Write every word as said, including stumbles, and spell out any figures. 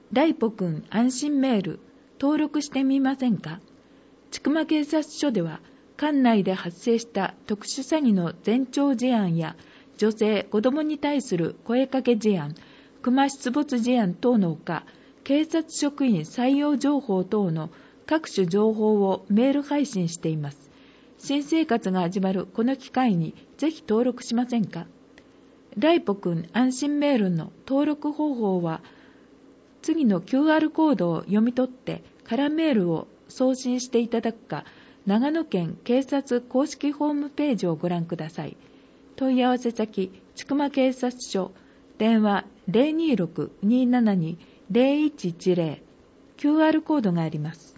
ライポくん安心メール登録してみませんか？千曲警察署では管内で発生した特殊詐欺の前兆事案や女性・子供に対する声かけ事案、熊出没事案等のほか、警察職員採用情報等の各種情報をメール配信しています。新生活が始まるこの機会にぜひ登録しませんか？ライポくん安心メールの登録方法は、次の キューアール コードを読み取って空メールを送信していただくか、長野県警察公式ホームページをご覧ください。問い合わせ先、千曲警察署、電話 ゼロにーろく にーななに ゼロいちいちゼロ、キューアール コードがあります。